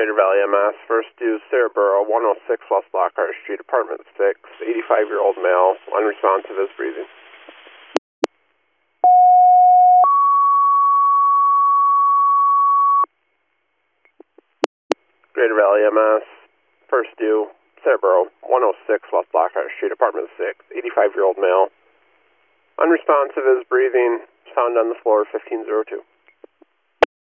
Greater Valley MS, first due Cerebro, 106 West Lockhart Street, apartment 6, 85-year-old male, unresponsive is breathing. Greater Valley MS, first due Cerebro, 106 West Lockhart Street, apartment 6, 85-year-old male, unresponsive is breathing, found on the floor 1502.